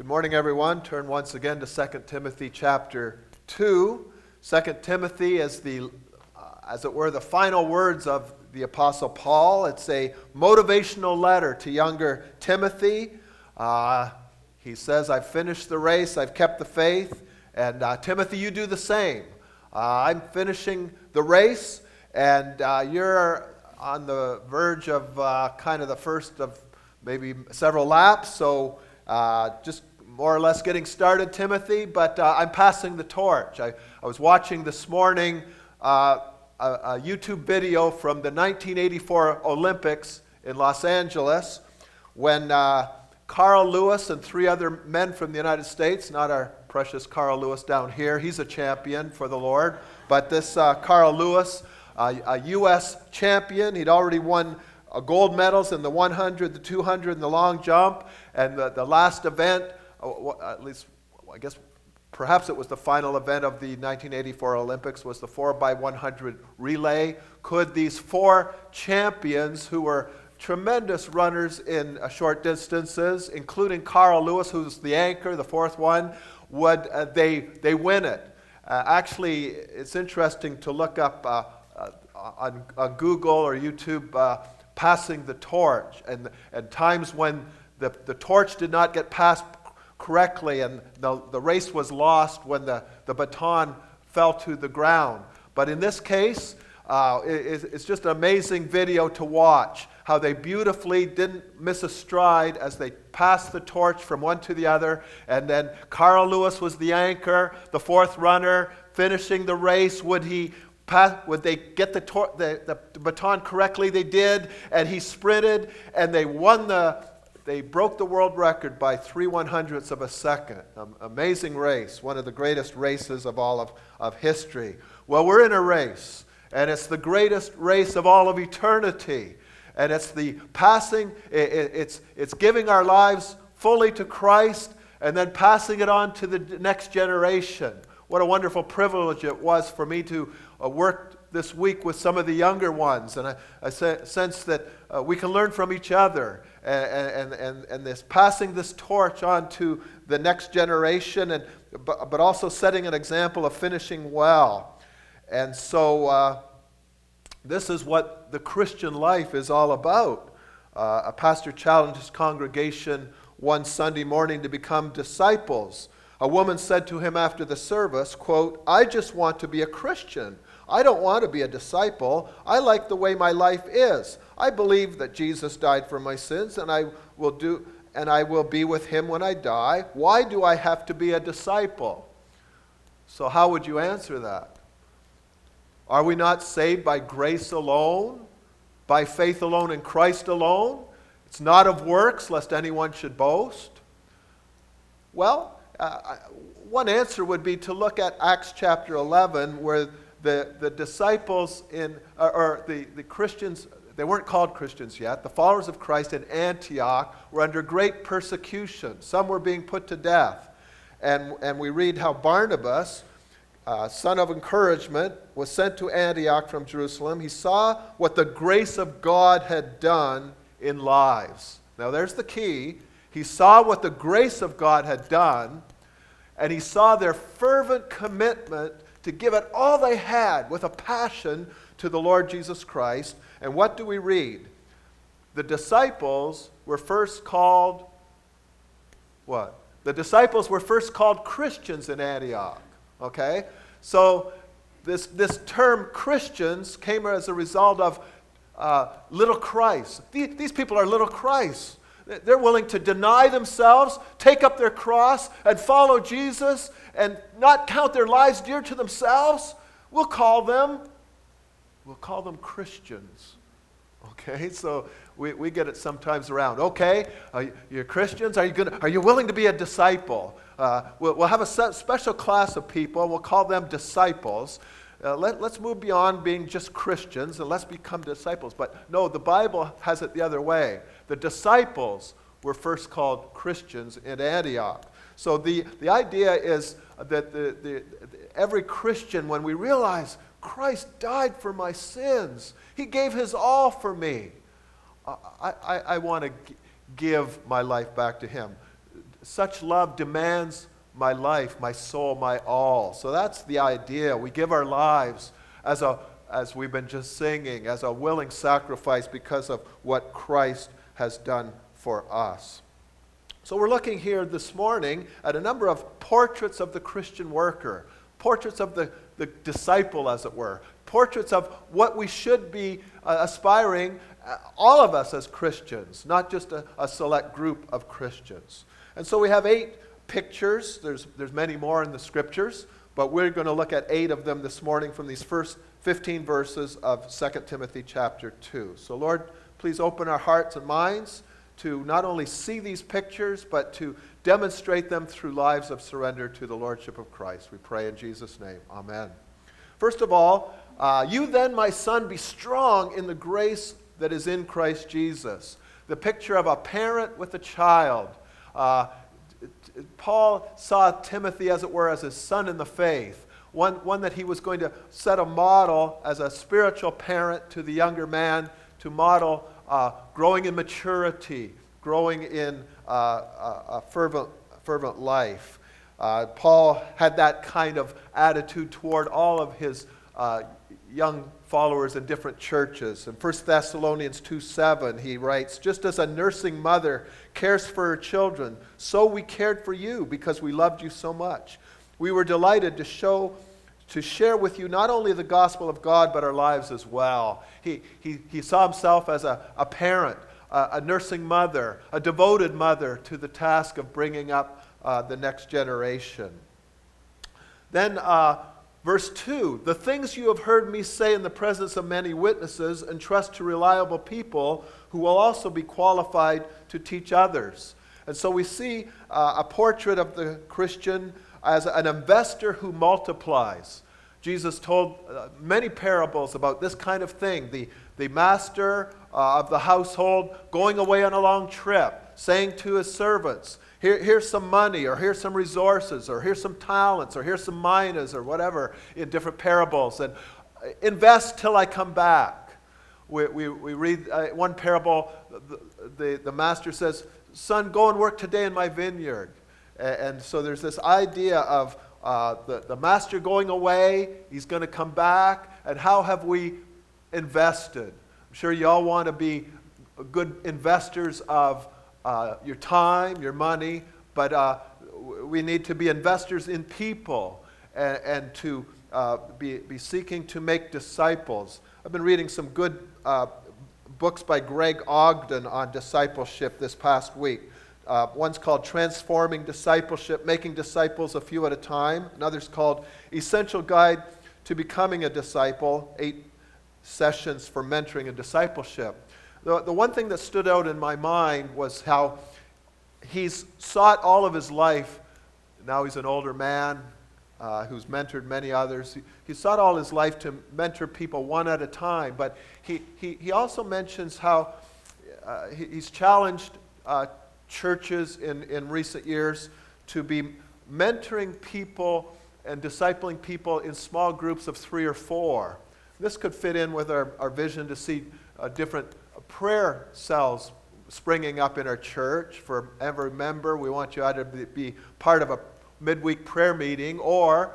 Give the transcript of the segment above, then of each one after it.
Good morning, everyone. Turn once again to 2 Timothy chapter 2. 2 Timothy is as it were, the final words of the Apostle Paul. It's a motivational letter to younger Timothy. He says, I've finished the race, I've kept the faith, and Timothy, you do the same. I'm finishing the race, and you're on the verge of kind of the first of maybe several laps, so just more or less getting started, Timothy, but I'm passing the torch. I was watching this morning a YouTube video from the 1984 Olympics in Los Angeles when Carl Lewis and three other men from the United States, not our precious Carl Lewis down here, he's a champion for the Lord, but this Carl Lewis, a U.S. champion, he'd already won gold medals in the 100, the 200, and the long jump, and the last event, at least, I guess, perhaps it was the final event of the 1984 Olympics, was the 4x100 relay. Could these four champions, who were tremendous runners in short distances, including Carl Lewis, who's the anchor, the fourth one, would they win it? Actually, it's interesting to look up on Google or YouTube passing the torch, and times when the torch did not get passed correctly and the race was lost when the baton fell to the ground. But in this case, it's just an amazing video to watch, how they beautifully didn't miss a stride as they passed the torch from one to the other. And then Carl Lewis was the anchor, the fourth runner, finishing the race. Would they get the baton correctly? They did, and he sprinted, and they broke the world record by 3/100ths of a second. Amazing race, one of the greatest races of all of history. Well, we're in a race, and it's the greatest race of all of eternity. And it's the passing, it's giving our lives fully to Christ and then passing it on to the next generation. What a wonderful privilege it was for me to work this week with some of the younger ones, and I sense that we can learn from each other, and this passing this torch on to the next generation, but also setting an example of finishing well. And so this is what the Christian life is all about. A pastor challenged his congregation one Sunday morning to become disciples. A woman said to him after the service, quote, "I just want to be a Christian. I don't want to be a disciple. I like the way my life is. I believe that Jesus died for my sins, and I will be with him when I die. Why do I have to be a disciple?" So how would you answer that? Are we not saved by grace alone, by faith alone in Christ alone? It's not of works, lest anyone should boast. Well, one answer would be to look at Acts chapter 11, where the disciples the Christians, they weren't called Christians yet, the followers of Christ in Antioch were under great persecution. Some were being put to death. And we read how Barnabas, son of encouragement, was sent to Antioch from Jerusalem. He saw what the grace of God had done in lives. Now there's the key. He saw what the grace of God had done, and he saw their fervent commitment to give it all they had with a passion to the Lord Jesus Christ. And what do we read? The disciples were first called what? The disciples were first called Christians in Antioch. Okay? So this term Christians came as a result of little Christ. These people are little Christ. They're willing to deny themselves, take up their cross, and follow Jesus, and not count their lives dear to themselves. We'll call them Christians. Okay, so we get it sometimes around. Okay, you're Christians. Are you willing to be a disciple? We'll have a special class of people. We'll call them disciples. Let's move beyond being just Christians and let's become disciples. But no, the Bible has it the other way. The disciples were first called Christians in Antioch. So the idea is that every Christian, when we realize Christ died for my sins, he gave his all for me, I want to give my life back to him. such love demands my life, my soul, my all. So that's the idea. We give our lives as we've been just singing, as a willing sacrifice because of what Christ has done for us. So we're looking here this morning at a number of portraits of the Christian worker, portraits of the disciple, as it were, portraits of what we should be aspiring, all of us as Christians, not just a select group of Christians. And so we have 8 pictures. There's many more in the scriptures, but we're going to look at 8 of them this morning from these first 15 verses of 2 Timothy chapter 2. So Lord, please open our hearts and minds to not only see these pictures, but to demonstrate them through lives of surrender to the Lordship of Christ. We pray in Jesus' name. Amen. First of all, you then, my son, be strong in the grace that is in Christ Jesus. The picture of a parent with a child. Paul saw Timothy, as it were, as his son in the faith. One that he was going to set a model as a spiritual parent to the younger man, to model growing in maturity, growing in a fervent life. Paul had that kind of attitude toward all of his young followers in different churches. In 1 Thessalonians 2:7, he writes, "Just as a nursing mother cares for her children, so we cared for you because we loved you so much. We were delighted to share with you not only the gospel of God, but our lives as well." He saw himself as a parent, a nursing mother, a devoted mother to the task of bringing up the next generation. Then verse 2, "The things you have heard me say in the presence of many witnesses, entrust to reliable people who will also be qualified to teach others." And so we see a portrait of the Christian as an investor who multiplies. Jesus told many parables about this kind of thing. The master of the household going away on a long trip, saying to his servants, here's some money, or here's some resources, or here's some talents, or here's some minas, or whatever, in different parables, and invest till I come back. We read one parable, the master says, "Son, go and work today in my vineyard." And so there's this idea of the master going away, he's going to come back, and how have we invested? I'm sure you all want to be good investors of your time, your money, but we need to be investors in people and to be seeking to make disciples. I've been reading some good books by Greg Ogden on discipleship this past week. One's called Transforming Discipleship, Making Disciples a Few at a Time. Another's called Essential Guide to Becoming a Disciple, 8 Sessions for Mentoring and Discipleship. The one thing that stood out in my mind was how he's sought all of his life. Now he's an older man who's mentored many others. He sought all his life to mentor people one at a time, but he also mentions how he's challenged churches in recent years to be mentoring people and discipling people in small groups of 3 or 4. This could fit in with our vision to see different prayer cells springing up in our church. For every member, we want you either to be part of a midweek prayer meeting or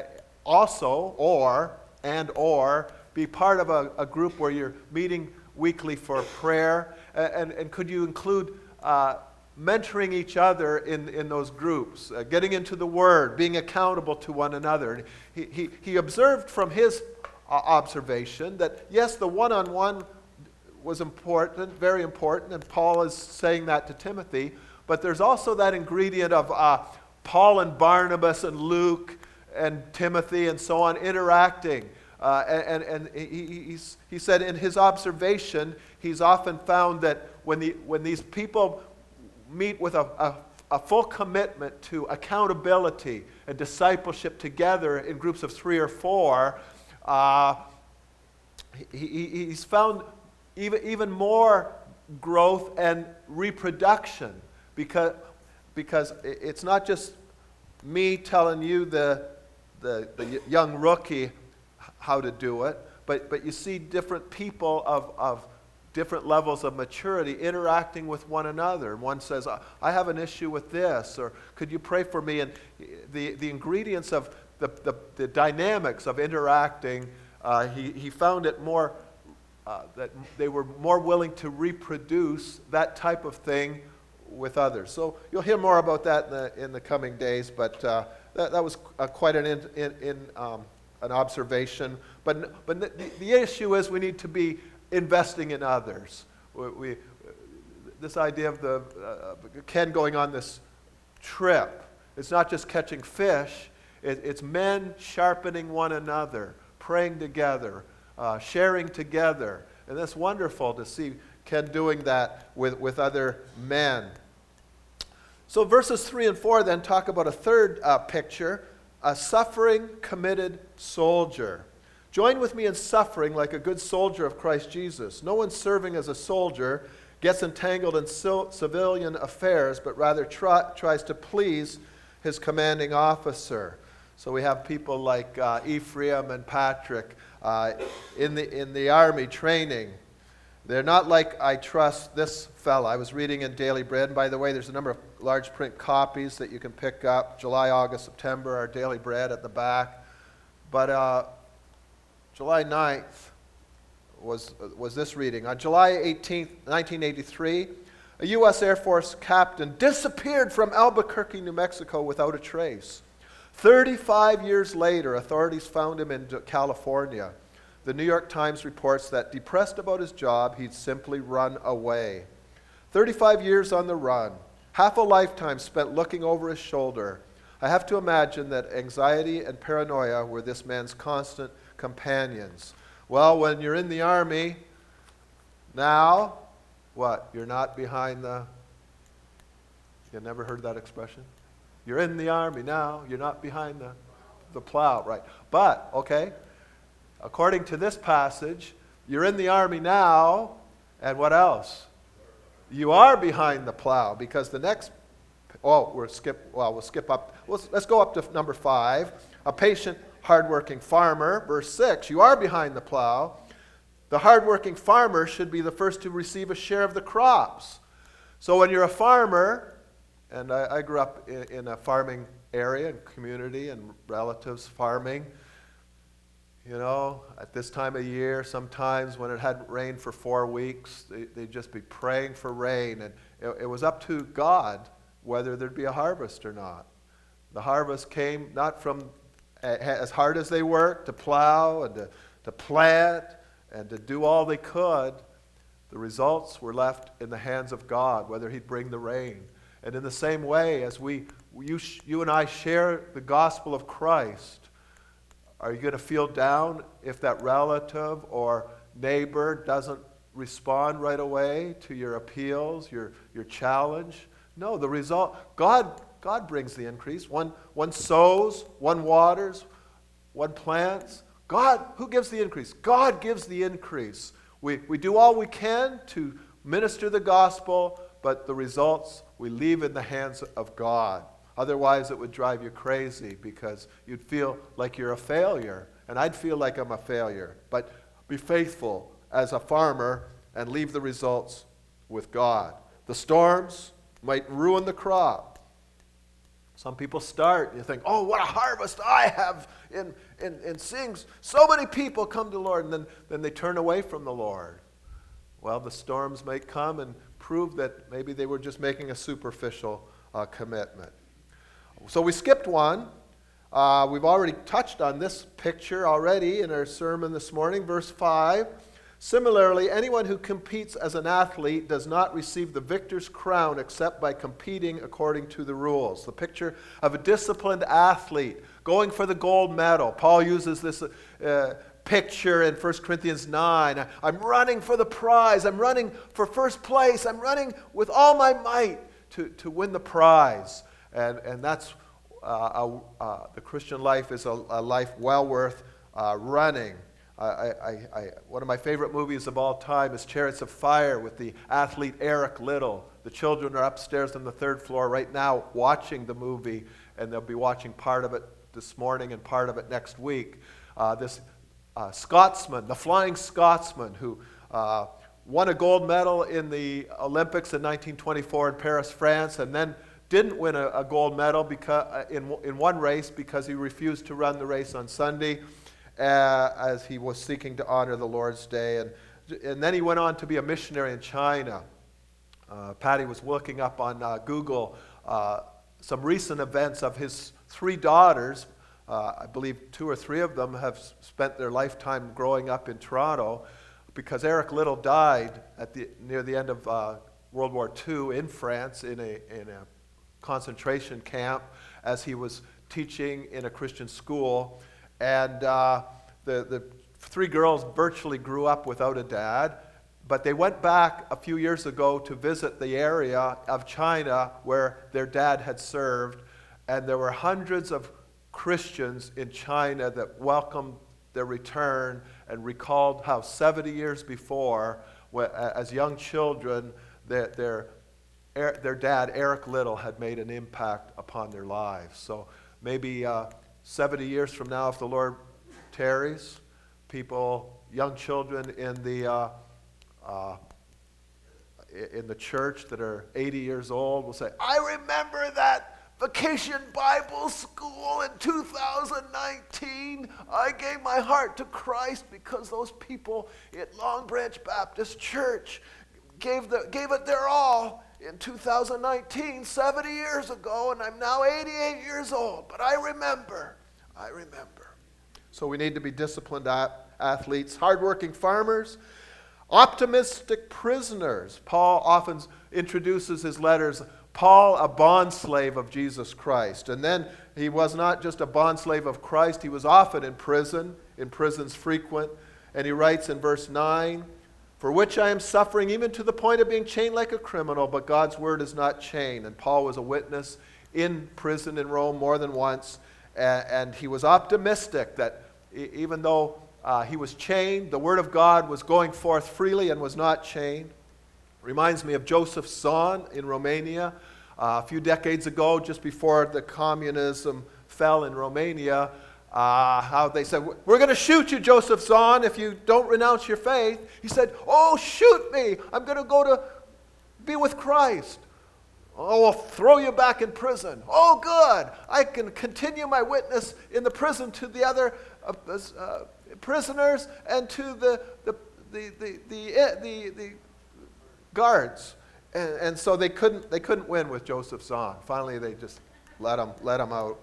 be part of a group where you're meeting weekly for prayer. And could you include mentoring each other in those groups, getting into the Word, being accountable to one another. And he observed from his observation that, yes, the one-on-one was important, very important, and Paul is saying that to Timothy, but there's also that ingredient of Paul and Barnabas and Luke and Timothy and so on interacting. And he said in his observation, he's often found that when these people meet with a full commitment to accountability and discipleship together in groups of 3 or 4, he's found even more growth and reproduction because it's not just me telling you the young rookie how to do it, but you see different people of different levels of maturity interacting with one another. And one says, I have an issue with this, or could you pray for me? And the ingredients of the dynamics of interacting, he found it more, that they were more willing to reproduce that type of thing with others. So you'll hear more about that in the coming days, but that was quite an observation. But the issue is we need to be investing in others. This idea of Ken going on this trip, it's not just catching fish, it's men sharpening one another, praying together, sharing together. And that's wonderful to see Ken doing that with other men. So verses 3 and 4 then talk about a third picture, a suffering, committed soldier. Join with me in suffering like a good soldier of Christ Jesus. No one serving as a soldier gets entangled in civilian affairs, but rather tries to please his commanding officer. So we have people like Ephraim and Patrick in the army training. They're not like, I trust this fella. I was reading in Daily Bread, and by the way, there's a number of large print copies that you can pick up. July, August, September, our Daily Bread at the back. But July 9th was this reading. On July 18th, 1983, a U.S. Air Force captain disappeared from Albuquerque, New Mexico without a trace. 35 years later, authorities found him in California. The New York Times reports that depressed about his job, he'd simply run away. 35 years on the run, half a lifetime spent looking over his shoulder. I have to imagine that anxiety and paranoia were this man's constant companions. Well, when you're in the army, now, what? You're not behind the... You never heard that expression? You're in the army now, you're not behind the plow, right? But, okay, according to this passage, you're in the army now, and what else? You are behind the plow, because the next, we'll skip up. Let's go up to number 5. A patient, hardworking farmer, verse 6. You are behind the plow. The hardworking farmer should be the first to receive a share of the crops. So when you're a farmer, and I grew up in a farming area and community and relatives farming. You know, at this time of year, sometimes when it hadn't rained for 4 weeks, they'd just be praying for rain. And it was up to God whether there'd be a harvest or not. The harvest came not from, as hard as they worked, to plow and to plant and to do all they could. The results were left in the hands of God, whether he'd bring the rain. And in the same way, as you and I share the gospel of Christ, are you going to feel down if that relative or neighbor doesn't respond right away to your appeals, your challenge? No, the result, God brings the increase. One sows, one waters, one plants. God, who gives the increase? God gives the increase. We do all we can to minister the gospel, but the results we leave in the hands of God. Otherwise, it would drive you crazy because you'd feel like you're a failure, and I'd feel like I'm a failure. But be faithful as a farmer and leave the results with God. The storms might ruin the crop. Some people start, and you think, oh, what a harvest I have in seeing so many people come to the Lord, and then they turn away from the Lord. Well, the storms might come and prove that maybe they were just making a superficial commitment. So we skipped one. We've already touched on this picture already in our sermon this morning, verse 5. Similarly, anyone who competes as an athlete does not receive the victor's crown except by competing according to the rules. The picture of a disciplined athlete going for the gold medal. Paul uses this picture in 1 Corinthians 9. I'm running for the prize. I'm running for first place. I'm running with all my might to win the prize. And that's the Christian life is a life well worth running. One of my favorite movies of all time is Chariots of Fire with the athlete Eric Liddell. The children are upstairs on the 3rd floor right now watching the movie, and they'll be watching part of it this morning and part of it next week. This Scotsman, the Flying Scotsman, who won a gold medal in the Olympics in 1924 in Paris, France, and then didn't win a gold medal in one race because he refused to run the race on Sunday as he was seeking to honor the Lord's Day. And then he went on to be a missionary in China. Patty was looking up on Google some recent events of his 3 daughters. I believe 2 or 3 of them have spent their lifetime growing up in Toronto, because Eric Liddell died near the end of World War II in France in a concentration camp as he was teaching in a Christian school. And the 3 girls virtually grew up without a dad, but they went back a few years ago to visit the area of China where their dad had served, and there were hundreds of Christians in China that welcomed their return and recalled how 70 years before, as young children, their dad, Eric Liddell, had made an impact upon their lives. So maybe 70 years from now, if the Lord tarries, young children in the church that are 80 years old will say, "I remember that Vacation Bible School in 2019. I gave my heart to Christ because those people at Long Branch Baptist Church gave it their all in 2019, 70 years ago, and I'm now 88 years old. But I remember. So we need to be disciplined athletes, hardworking farmers, optimistic prisoners. Paul often introduces his letters, Paul, a bondslave of Jesus Christ. And then he was not just a bondslave of Christ, he was often in prisons frequent. And he writes in verse 9, "For which I am suffering, even to the point of being chained like a criminal, but God's word is not chained." And Paul was a witness in prison in Rome more than once. And he was optimistic that even though he was chained, the word of God was going forth freely and was not chained. Reminds me of Joseph Tson in Romania. A few decades ago, just before the communism fell in Romania, how they said, "We're going to shoot you, Joseph Tson, if you don't renounce your faith." He said, "Oh, shoot me. I'm going to go to be with Christ." "Oh, we'll throw you back in prison." "Oh, good. I can continue my witness in the prison to the other prisoners and to the guards." And so they couldn't win with Joseph Tson. Finally, they just let him out.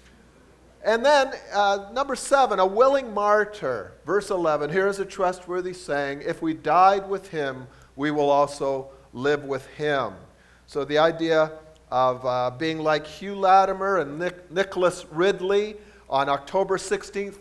And then number 7, a willing martyr. Verse 11, here is a trustworthy saying, "If we died with him, we will also live with him." So the idea of being like Hugh Latimer and Nicholas Ridley on October 16th,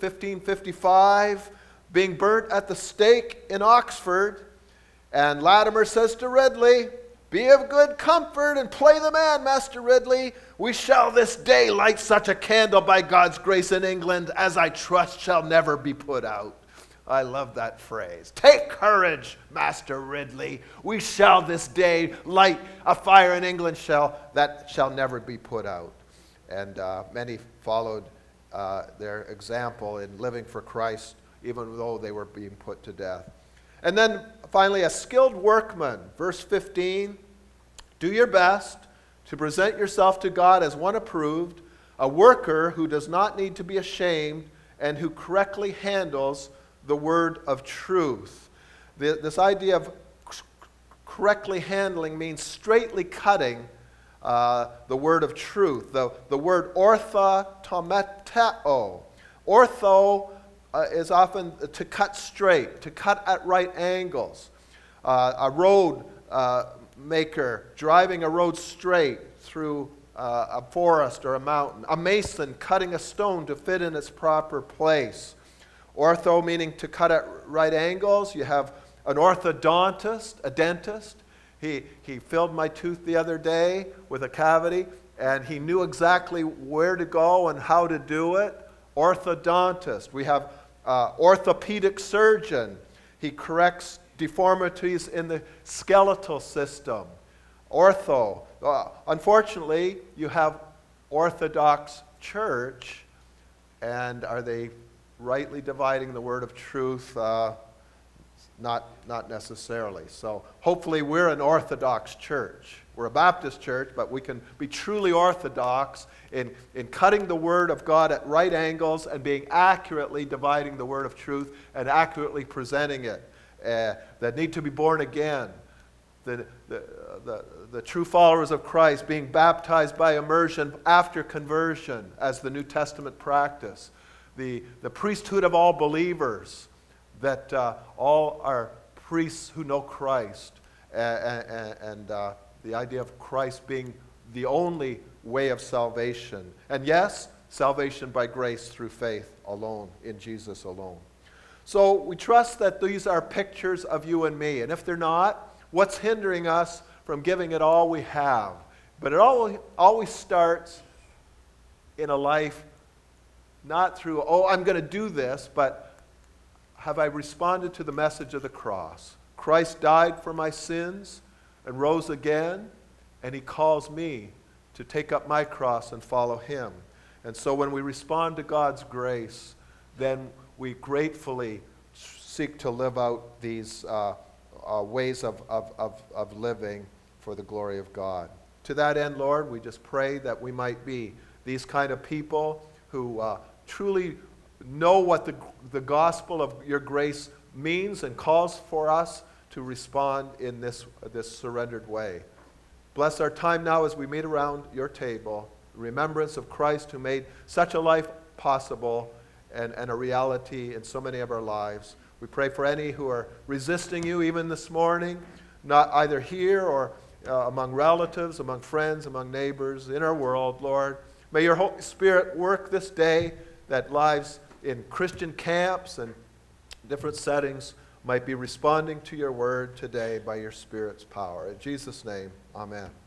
1555, being burnt at the stake in Oxford. And Latimer says to Ridley, "Be of good comfort and play the man, Master Ridley. We shall this day light such a candle by God's grace in England as I trust shall never be put out." I love that phrase. Take courage, Master Ridley. We shall this day light a fire in England that shall never be put out. And many followed their example in living for Christ, even though they were being put to death. And then finally, a skilled workman. Verse 15, "Do your best to present yourself to God as one approved, a worker who does not need to be ashamed and who correctly handles the word of truth." This idea of correctly handling means straightly cutting the word of truth. The word orthotometeo. Ortho is often to cut straight, to cut at right angles. A road maker driving a road straight through a forest or a mountain. A mason cutting a stone to fit in its proper place. Ortho meaning to cut at right angles. You have an orthodontist, a dentist. He filled my tooth the other day with a cavity, and he knew exactly where to go and how to do it. Orthodontist. We have orthopedic surgeon. He corrects deformities in the skeletal system. Ortho. Unfortunately, you have Orthodox Church, and are they rightly dividing the word of truth? not necessarily. So hopefully we're an Orthodox church. We're a Baptist church, but we can be truly Orthodox in cutting the Word of God at right angles and being accurately dividing the Word of truth and accurately presenting it. That need to be born again. The true followers of Christ being baptized by immersion after conversion as the New Testament practice. The priesthood of all believers, that all are priests who know Christ, and the idea of Christ being the only way of salvation. And yes, salvation by grace through faith alone, in Jesus alone. So we trust that these are pictures of you and me. And if they're not, what's hindering us from giving it all we have? But it always starts in a life not through, oh, I'm going to do this, but have I responded to the message of the cross? Christ died for my sins and rose again, and he calls me to take up my cross and follow him. And so when we respond to God's grace, then we gratefully seek to live out these ways of living for the glory of God. To that end, Lord, we just pray that we might be these kind of people who truly know what the gospel of your grace means and calls for us to respond in this surrendered way. Bless our time now as we meet around your table, remembrance of Christ who made such a life possible and a reality in so many of our lives. We pray for any who are resisting you even this morning, not either here or among relatives, among friends, among neighbors, in our world, Lord. May your Holy Spirit work this day that lives in Christian camps and different settings might be responding to your word today by your Spirit's power. In Jesus' name, amen.